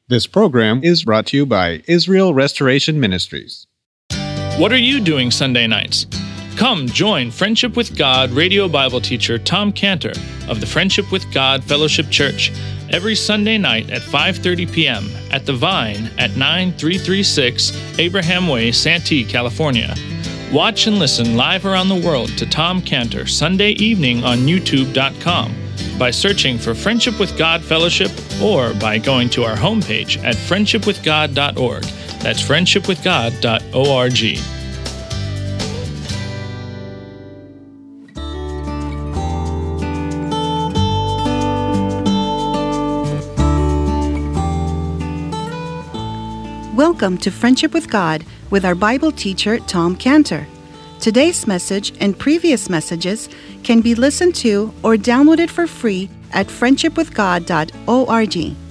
This program is brought to you by Israel Restoration Ministries. What are you doing Sunday nights? Come join Friendship with God radio Bible teacher Tom Cantor of the Friendship with God Fellowship Church every Sunday night at 5:30 p.m. at The Vine at 9336 Abraham Way, Santee, California. Watch and listen live around the world to Tom Cantor Sunday evening on YouTube.com by searching for Friendship with God Fellowship or by going to our homepage at friendshipwithgod.org. That's friendshipwithgod.org. Welcome to Friendship with God with our Bible teacher, Tom Cantor. Today's message and previous messages can be listened to or downloaded for free at friendshipwithgod.org.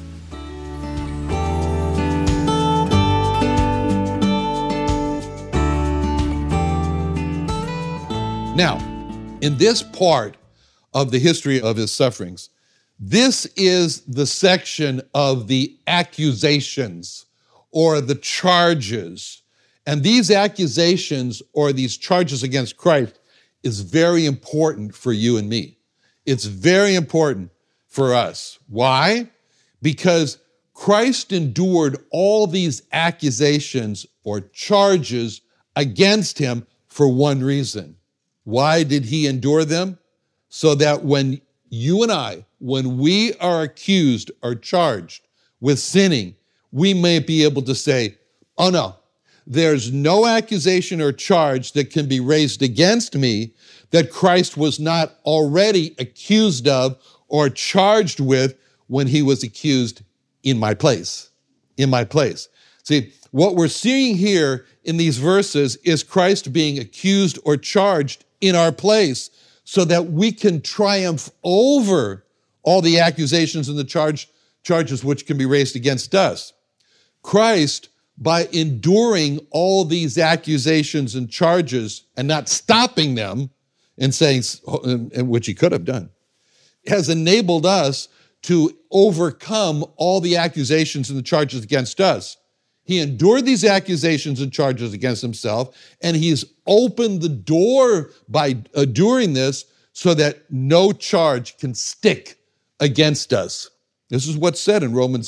Now, in this part of the history of his sufferings, this is the section of the accusations or the charges. And these accusations or these charges against Christ is very important for you and me. It's very important for us. Why? Because Christ endured all these accusations or charges against him for one reason. Why did he endure them? So that when you and I, when we are accused or charged with sinning, we may be able to say, oh no, there's no accusation or charge that can be raised against me that Christ was not already accused of or charged with when he was accused in my place. In my place. See, what we're seeing here in these verses is Christ being accused or charged in our place so that we can triumph over all the accusations and the charges which can be raised against us. Christ, by enduring all these accusations and charges and not stopping them and saying, which he could have done, has enabled us to overcome all the accusations and the charges against us. He endured these accusations and charges against himself, and he's opened the door by doing this so that no charge can stick against us. This is what's said in Romans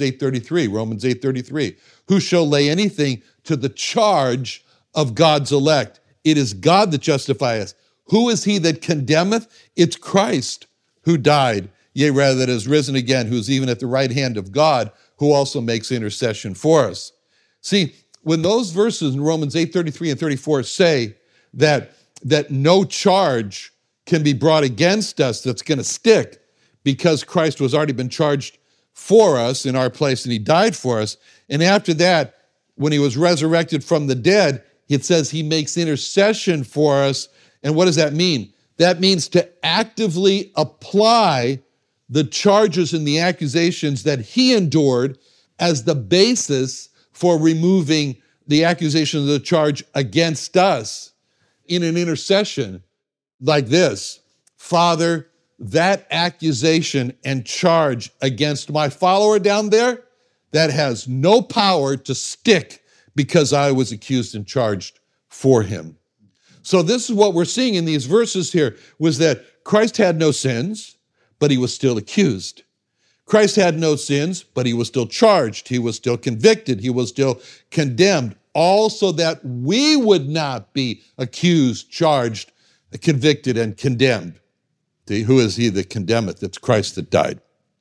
8:33. Who shall lay anything to the charge of God's elect? It is God that justifieth. Who is he that condemneth? It's Christ who died, yea, rather that is risen again, who is even at the right hand of God, who also makes intercession for us. See, when those verses in Romans 8:33 and 34 say that no charge can be brought against us that's going to stick because Christ was already been charged for us in our place and he died for us, and after that, when he was resurrected from the dead, it says he makes intercession for us. And what does that mean? That means to actively apply the charges and the accusations that he endured as the basis for removing the accusation of the charge against us in an intercession like this. Father, that accusation and charge against my follower down there, that has no power to stick because I was accused and charged for him. So this is what we're seeing in these verses here, was that Christ had no sins, but he was still accused. Christ had no sins, but he was still charged. He was still convicted. He was still condemned, all so that we would not be accused, charged, convicted, and condemned. See, who is he that condemneth? It's Christ that died.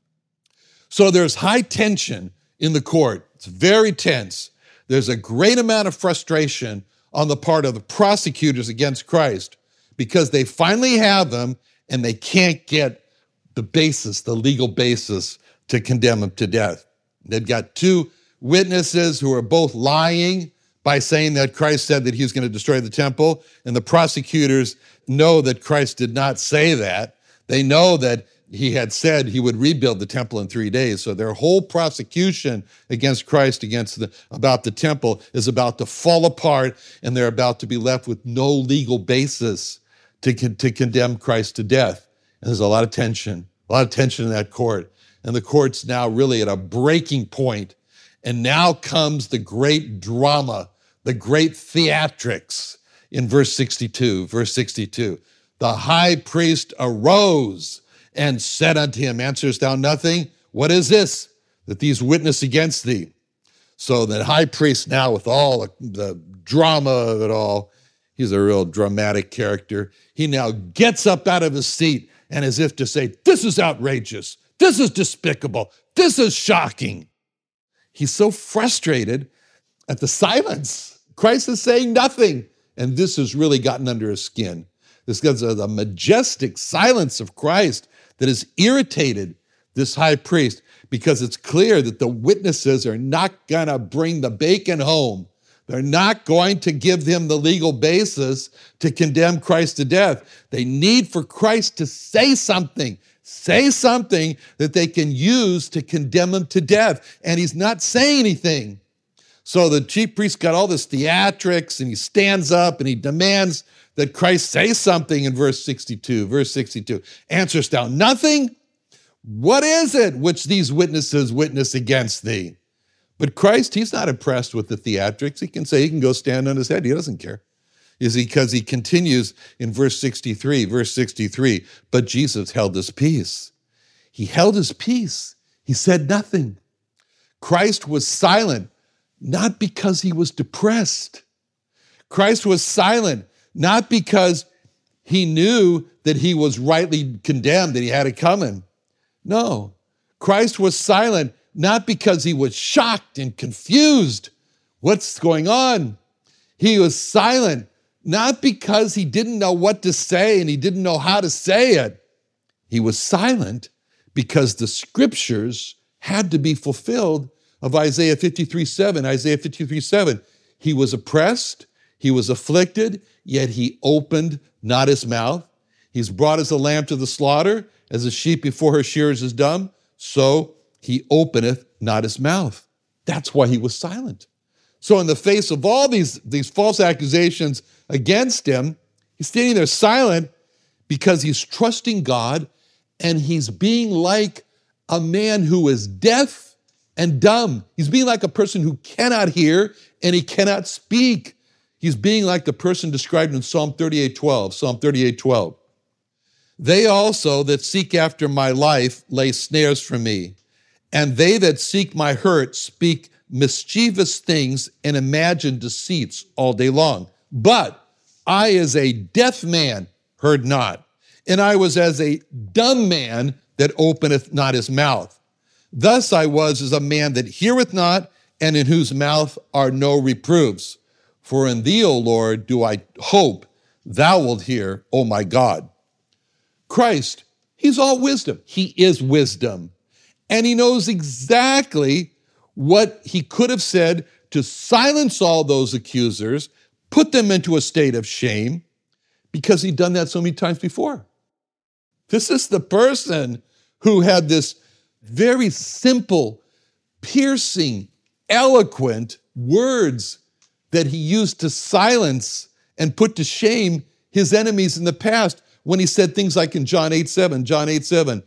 So there's high tension in the court. It's very tense. There's a great amount of frustration on the part of the prosecutors against Christ because they finally have him and they can't get the legal basis to condemn him to death. They've got two witnesses who are both lying by saying that Christ said that he was going to destroy the temple, and the prosecutors know that Christ did not say that. They know that he had said he would rebuild the temple in 3 days. So their whole prosecution against Christ, about the temple, is about to fall apart, and they're about to be left with no legal basis to condemn Christ to death. And there's a lot of tension in that court. And the court's now really at a breaking point. And now comes the great drama, the great theatrics in verse 62. Verse 62, the high priest arose and said unto him, answerest thou nothing? What is this that these witness against thee? So the high priest now, with all the drama of it all, he's a real dramatic character. He now gets up out of his seat and as if to say, this is outrageous. This is despicable. This is shocking. He's so frustrated at the silence. Christ is saying nothing. And this has really gotten under his skin. This is the majestic silence of Christ that has irritated this high priest, because it's clear that the witnesses are not going to bring the bacon home. They're not going to give them the legal basis to condemn Christ to death. They need for Christ to say something that they can use to condemn him to death. And he's not saying anything. So the chief priest got all this theatrics, and he stands up and he demands that Christ say something in verse 62. Verse 62, answerest thou nothing? What is it which these witnesses witness against thee? But Christ, he's not impressed with the theatrics. He can go stand on his head. He doesn't care. Because he continues in verse 63, but Jesus held his peace. He held his peace. He said nothing. Christ was silent, not because he was depressed. Christ was silent, not because he knew that he was rightly condemned, that he had it coming. No, Christ was silent, not because he was shocked and confused. What's going on? He was silent, not because he didn't know what to say and he didn't know how to say it. He was silent because the scriptures had to be fulfilled of Isaiah 53:7. Isaiah 53:7. He was oppressed, he was afflicted, yet he opened not his mouth. He's brought as a lamb to the slaughter, as a sheep before her shearers is dumb, so he openeth not his mouth. That's why he was silent. So in the face of all these false accusations against him, he's standing there silent because he's trusting God, and he's being like a man who is deaf and dumb. He's being like a person who cannot hear and he cannot speak. He's being like the person described in Psalm 38:12. Psalm 38:12. They also that seek after my life lay snares for me, and they that seek my hurt speak mischievous things and imagine deceits all day long. But I as a deaf man heard not, and I was as a dumb man that openeth not his mouth. Thus I was as a man that heareth not, and in whose mouth are no reproofs. For in thee, O Lord, do I hope, thou wilt hear, O my God. Christ, he's all wisdom. He is wisdom. And he knows exactly what he could have said to silence all those accusers, put them into a state of shame, because he'd done that so many times before. This is the person who had this very simple, piercing, eloquent words that he used to silence and put to shame his enemies in the past, when he said things like in John 8:7,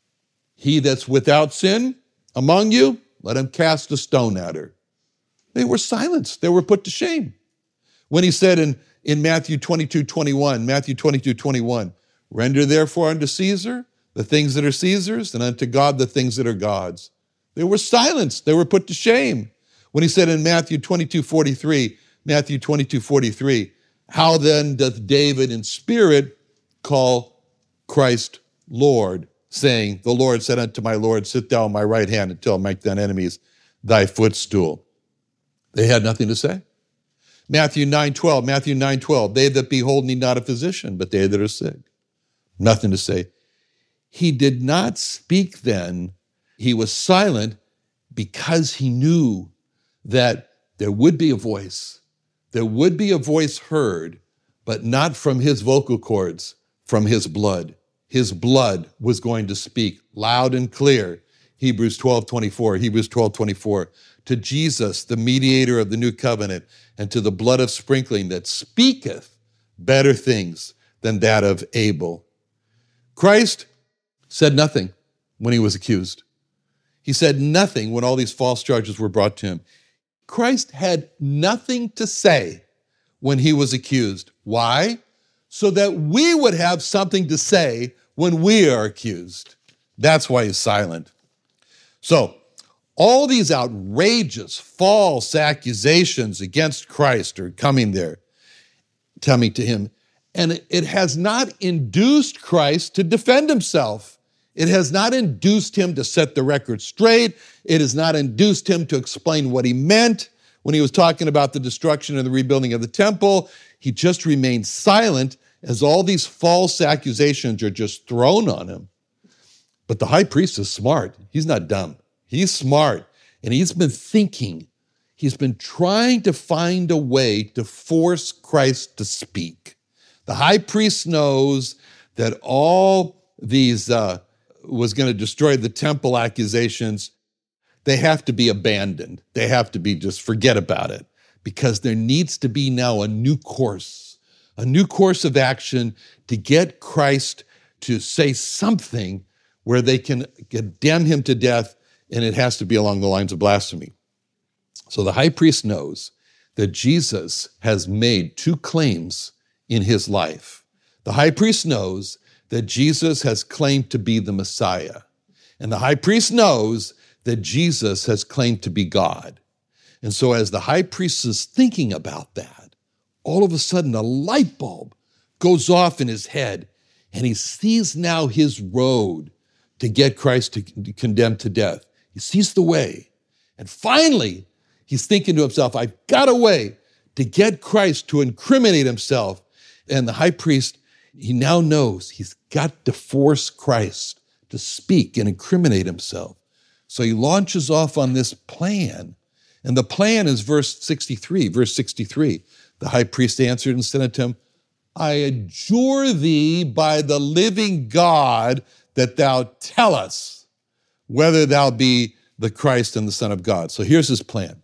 he that's without sin among you, let him cast a stone at her. They were silenced. They were put to shame. When he said in Matthew 22:21, render therefore unto Caesar the things that are Caesar's, and unto God the things that are God's. They were silenced. They were put to shame. When he said in Matthew 22:43, how then doth David in spirit call Christ Lord, saying, the Lord said unto my Lord, sit thou on my right hand until I make thine enemies thy footstool. They had nothing to say. Matthew 9:12, they that behold need not a physician, but they that are sick. Nothing to say. He did not speak then. He was silent because he knew that there would be a voice. There would be a voice heard, but not from his vocal cords, from his blood. His blood was going to speak loud and clear. Hebrews 12:24, to Jesus, the mediator of the new covenant, and to the blood of sprinkling that speaketh better things than that of Abel. Christ said nothing when he was accused. He said nothing when all these false charges were brought to him. Christ had nothing to say when he was accused. Why? So that we would have something to say when we are accused. That's why he's silent. So, all these outrageous false accusations against Christ are coming to him. And it has not induced Christ to defend himself. It has not induced him to set the record straight. It has not induced him to explain what he meant when he was talking about the destruction and the rebuilding of the temple. He just remained silent as all these false accusations are just thrown on him. But the high priest is smart. He's not dumb. He's smart. And he's been thinking. He's been trying to find a way to force Christ to speak. The high priest knows that all these was going to destroy the temple accusations. They have to be abandoned. They have to be just forget about it, because there needs to be now a new course of action to get Christ to say something where they can condemn him to death, and it has to be along the lines of blasphemy. So the high priest knows that Jesus has made two claims in his life. The high priest knows that Jesus has claimed to be the Messiah. And the high priest knows that Jesus has claimed to be God. And so as the high priest is thinking about that, all of a sudden a light bulb goes off in his head, and he sees now his road to get Christ to condemned to death. He sees the way. And finally, he's thinking to himself, I've got a way to get Christ to incriminate himself. And the high priest, he now knows he's got to force Christ to speak and incriminate himself. So he launches off on this plan. And the plan is verse 63. Verse 63, the high priest answered and said unto him, I adjure thee by the living God that thou tell us whether thou be the Christ and the Son of God. So here's his plan.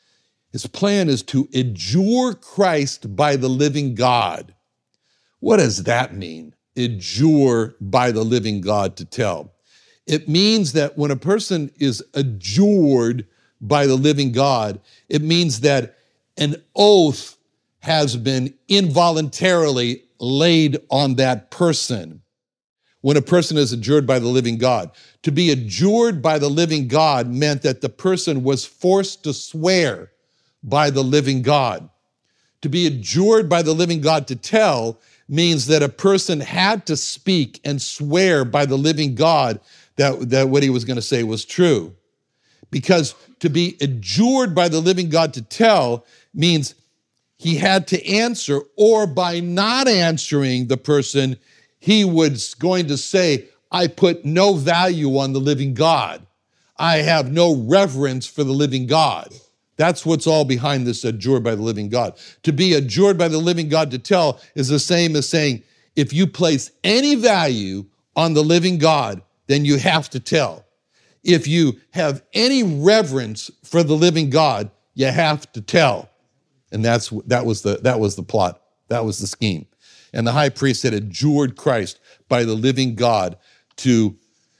His plan is to adjure Christ by the living God. What does that mean? Adjure by the living God to tell. It means that when a person is adjured by the living God, it means that an oath has been involuntarily laid on that person. When a person is adjured by the living God, to be adjured by the living God meant that the person was forced to swear by the living God. To be adjured by the living God to tell means that a person had to speak and swear by the living God that what he was going to say was true. Because to be adjured by the living God to tell means he had to answer, or by not answering the person, he was going to say, I put no value on the living God. I have no reverence for the living God. That's what's all behind this adjured by the living God. To be adjured by the living God to tell is the same as saying, if you place any value on the living God, then you have to tell. If you have any reverence for the living God, you have to tell. And that was the plot. That was the scheme. And the high priest had adjured Christ by the living God to,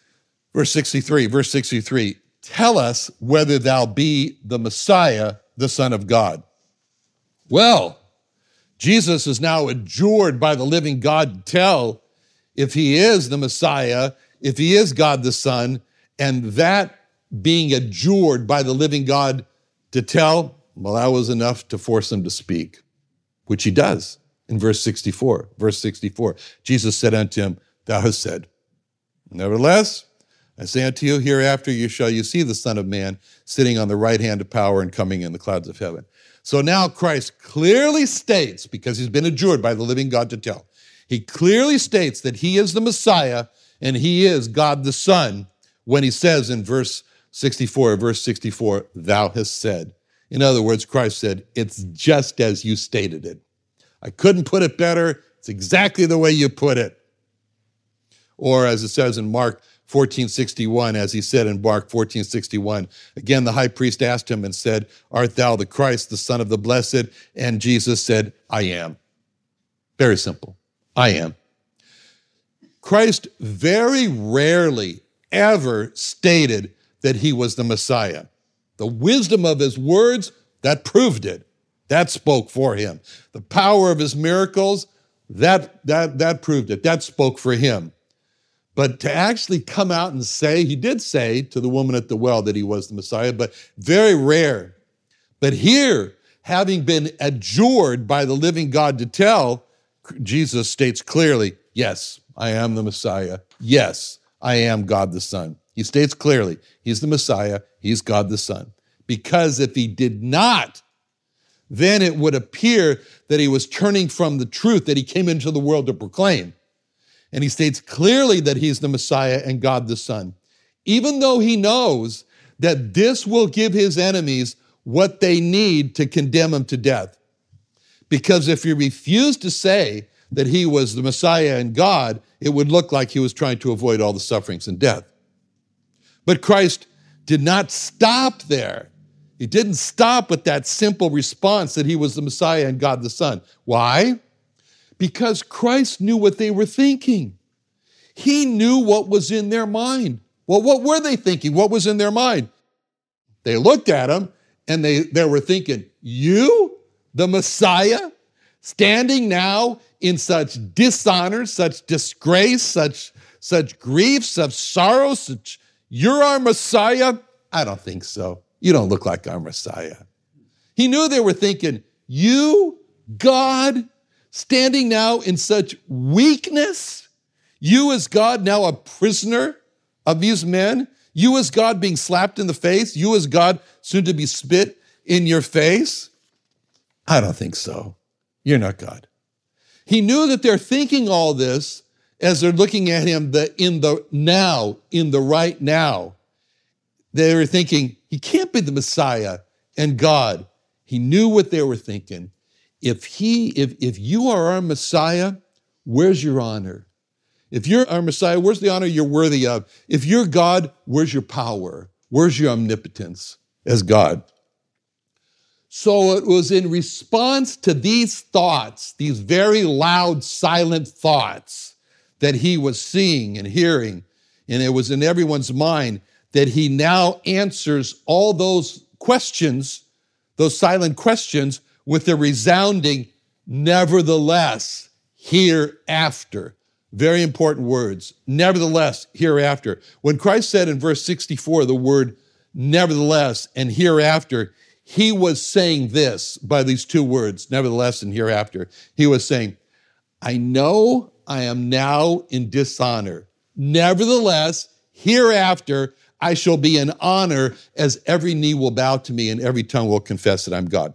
verse 63, tell us whether thou be the Messiah, the Son of God. Well, Jesus is now adjured by the living God to tell if he is the Messiah, if he is God the Son, and that being adjured by the living God to tell, well, that was enough to force him to speak, which he does in verse 64. Verse 64, Jesus said unto him, thou hast said. Nevertheless, I say unto you, hereafter you shall see the Son of Man sitting on the right hand of power and coming in the clouds of heaven. So now Christ clearly states, because he's been adjured by the living God to tell, he clearly states that he is the Messiah and he is God the Son when he says in verse 64, thou hast said. In other words, Christ said, it's just as you stated it. I couldn't put it better. It's exactly the way you put it. Or as it says in Mark 14:61, as he said in Mark 14:61, again, the high priest asked him and said, art thou the Christ, the Son of the Blessed? And Jesus said, I am. Very simple. I am. Christ very rarely ever stated that he was the Messiah. The wisdom of his words, that proved it. That spoke for him. The power of his miracles, that proved it. That spoke for him. But to actually come out and say, he did say to the woman at the well that he was the Messiah, but very rare. But here, having been adjured by the living God to tell, Jesus states clearly, yes, I am the Messiah. Yes, I am God the Son. He states clearly, he's the Messiah, he's God the Son. Because if he did not, then it would appear that he was turning from the truth that he came into the world to proclaim. And he states clearly that he's the Messiah and God the Son, even though he knows that this will give his enemies what they need to condemn him to death. Because if he refused to say that he was the Messiah and God, it would look like he was trying to avoid all the sufferings and death. But Christ did not stop there. He didn't stop with that simple response that he was the Messiah and God the Son. Why? Because Christ knew what they were thinking. He knew what was in their mind. Well, what were they thinking? What was in their mind? They looked at him and they were thinking, you, the Messiah, standing now in such dishonor, such disgrace, such grief, such sorrow, you're our Messiah? I don't think so. You don't look like our Messiah. He knew they were thinking, you, God, standing now in such weakness, you as God now a prisoner of these men, you as God being slapped in the face, you as God soon to be spit in your face? I don't think so. You're not God. He knew that they're thinking all this as they're looking at him in the right now. They were thinking, he can't be the Messiah and God. He knew what they were thinking. If you are our Messiah, where's your honor? If you're our Messiah, where's the honor you're worthy of? If you're God, where's your power? Where's your omnipotence as God? So it was in response to these thoughts, these very loud, silent thoughts that he was seeing and hearing, and it was in everyone's mind, that he now answers all those questions, those silent questions, with a resounding, nevertheless, hereafter. Very important words. Nevertheless, hereafter. When Christ said in verse 64 the word nevertheless and hereafter, he was saying this by these two words, nevertheless and hereafter. He was saying, I know I am now in dishonor. Nevertheless, hereafter, I shall be in honor as every knee will bow to me and every tongue will confess that I'm God.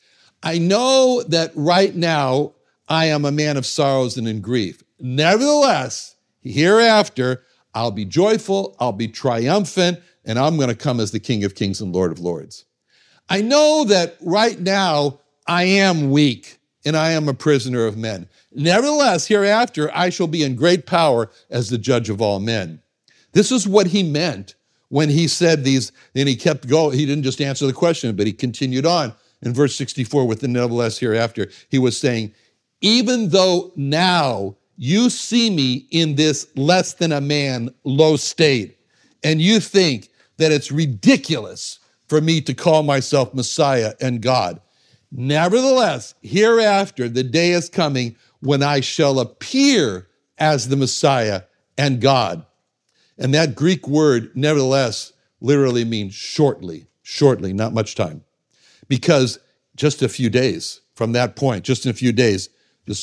I know that right now I am a man of sorrows and in grief. Nevertheless, hereafter, I'll be joyful, I'll be triumphant, and I'm going to come as the King of Kings and Lord of Lords. I know that right now I am weak and I am a prisoner of men. Nevertheless, hereafter, I shall be in great power as the judge of all men. This is what he meant when he said these, and he kept going. He didn't just answer the question, but he continued on. In verse 64, with the nevertheless hereafter, he was saying, even though now you see me in this less than a man low state, and you think that it's ridiculous for me to call myself Messiah and God, nevertheless, hereafter, the day is coming when I shall appear as the Messiah and God. And that Greek word, nevertheless, literally means shortly, not much time. Because just a few days from that point, just in a few days, the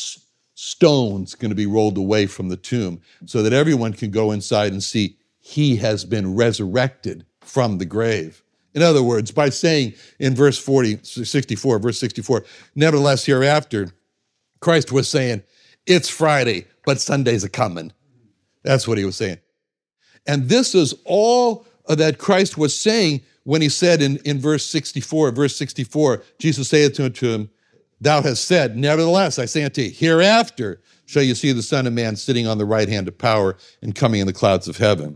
stone's going to be rolled away from the tomb so that everyone can go inside and see he has been resurrected from the grave. In other words, by saying in verse 64, nevertheless hereafter, Christ was saying, it's Friday, but Sunday's a-coming. That's what he was saying. And this is all that Christ was saying when he said in verse 64, Jesus saith to him, thou hast said, nevertheless, I say unto you, hereafter shall you see the Son of Man sitting on the right hand of power and coming in the clouds of heaven.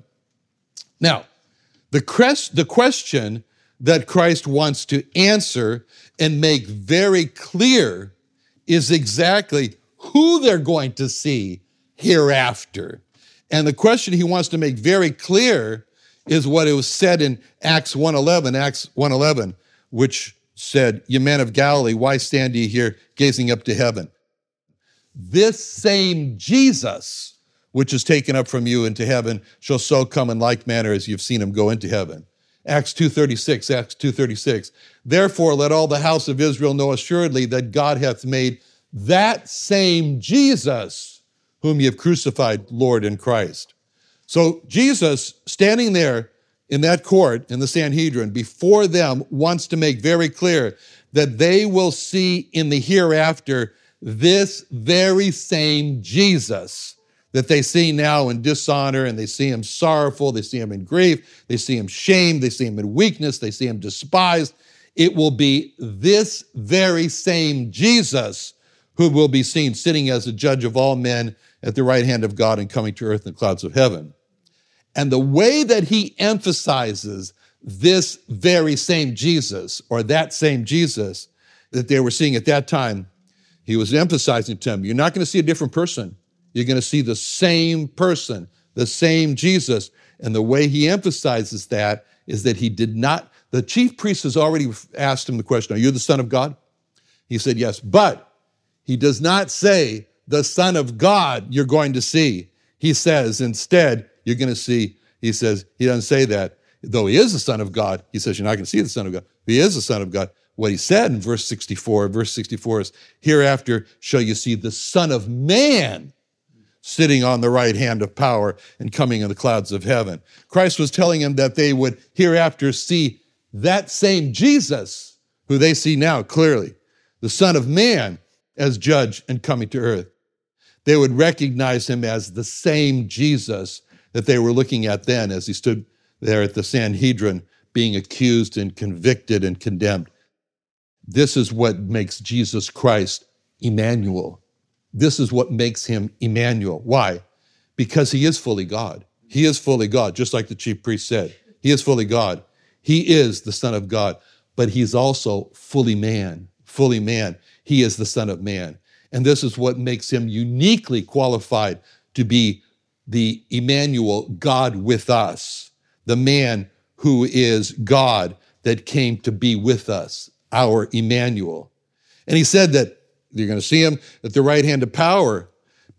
Now, the question that Christ wants to answer and make very clear is exactly who they're going to see hereafter. And the question he wants to make very clear is what it was said in Acts 1:11, which said, "Ye men of Galilee, why stand ye here gazing up to heaven? This same Jesus, which is taken up from you into heaven, shall so come in like manner as you've seen him go into heaven." Acts 2:36. "Therefore let all the house of Israel know assuredly that God hath made that same Jesus, whom ye have crucified, Lord and Christ." So Jesus, standing there in that court, in the Sanhedrin, before them, wants to make very clear that they will see in the hereafter this very same Jesus that they see now in dishonor, and they see him sorrowful, they see him in grief, they see him shamed, they see him in weakness, they see him despised. It will be this very same Jesus who will be seen sitting as a judge of all men at the right hand of God and coming to earth in the clouds of heaven. And the way that he emphasizes this very same Jesus, or that same Jesus that they were seeing at that time, he was emphasizing to them, you're not going to see a different person. You're going to see the same person, the same Jesus. And the way he emphasizes that is that he did not, the chief priest has already asked him the question, are you the Son of God? He said, yes, but he does not say the Son of God you're going to see. He says instead, you're going to see, he says, he doesn't say that. Though he is the Son of God, he says, you're not going to see the Son of God. He is the Son of God. What he said in verse 64 is, hereafter shall you see the Son of Man sitting on the right hand of power and coming in the clouds of heaven. Christ was telling him that they would hereafter see that same Jesus, who they see now clearly, the Son of Man, as judge and coming to earth. They would recognize him as the same Jesus that they were looking at then as he stood there at the Sanhedrin being accused and convicted and condemned. This is what makes Jesus Christ Emmanuel. This is what makes him Emmanuel. Why? Because he is fully God. He is fully God, just like the chief priest said. He is fully God. He is the Son of God, but he's also fully man. Fully man. He is the Son of Man. And this is what makes him uniquely qualified to be the Emmanuel, God with us, the man who is God that came to be with us, our Emmanuel. And he said that you're going to see him at the right hand of power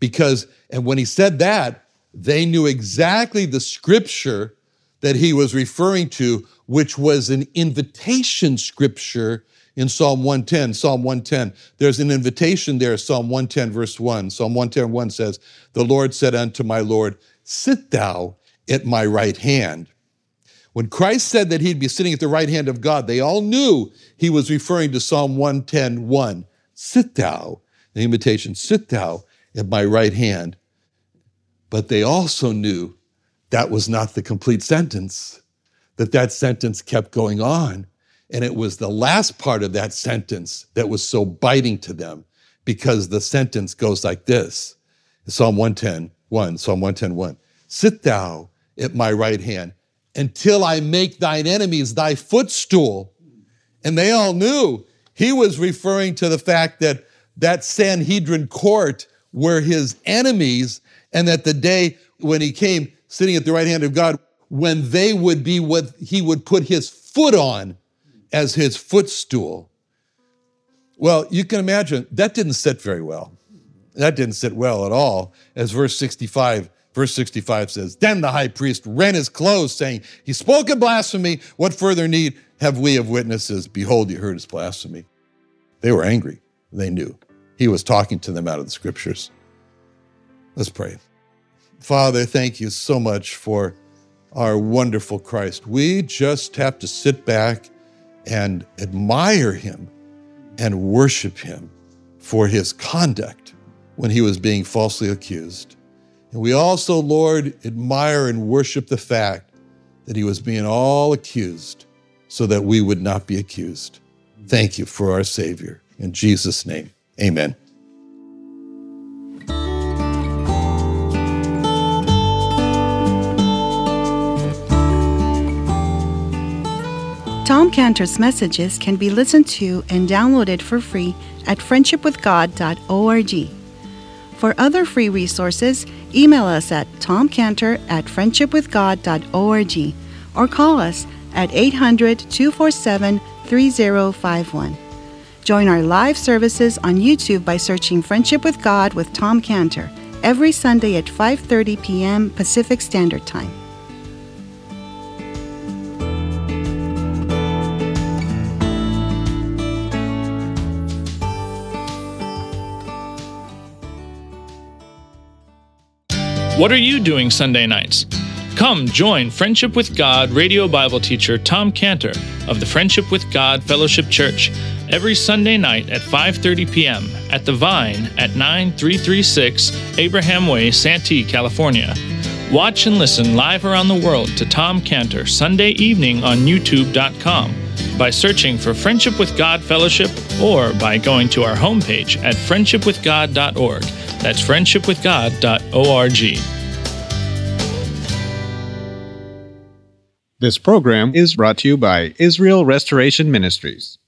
and when he said that, they knew exactly the scripture that he was referring to, which was an invitation scripture in Psalm 110. Psalm 110, there's an invitation there, Psalm 110, verse 1. Psalm 110:1 says, the Lord said unto my Lord, sit thou at my right hand. When Christ said that he'd be sitting at the right hand of God, they all knew he was referring to Psalm 110:1. Sit thou, the invitation, sit thou at my right hand. But they also knew that was not the complete sentence, that sentence kept going on. And it was the last part of that sentence that was so biting to them, because the sentence goes like this. Psalm 110:1. Sit thou at my right hand until I make thine enemies thy footstool. And they all knew he was referring to the fact that Sanhedrin court were his enemies, and that the day when he came sitting at the right hand of God, when they would be what he would put his foot on as his footstool. Well, you can imagine that didn't sit very well. That didn't sit well at all. As verse 65 says, then the high priest rent his clothes, saying, he spoke in blasphemy. What further need have we of witnesses? Behold, you heard his blasphemy. They were angry. They knew. He was talking to them out of the scriptures. Let's pray. Father, thank you so much for our wonderful Christ. We just have to sit back and admire him and worship him for his conduct when he was being falsely accused. And we also, Lord, admire and worship the fact that he was being all accused so that we would not be accused. Thank you for our Savior. In Jesus' name, amen. Tom Cantor's messages can be listened to and downloaded for free at friendshipwithgod.org. For other free resources, email us at tomcantor@friendshipwithgod.org or call us at 800-247-3051. Join our live services on YouTube by searching Friendship with God with Tom Cantor every Sunday at 5:30 p.m. Pacific Standard Time. What are you doing Sunday nights? Come join Friendship with God radio Bible teacher Tom Cantor of the Friendship with God Fellowship Church every Sunday night at 5:30 p.m. at The Vine at 9336 Abraham Way, Santee, California. Watch and listen live around the world to Tom Cantor Sunday evening on YouTube.com by searching for Friendship with God Fellowship or by going to our homepage at friendshipwithgod.org. That's friendshipwithgod.org. This program is brought to you by Israel Restoration Ministries.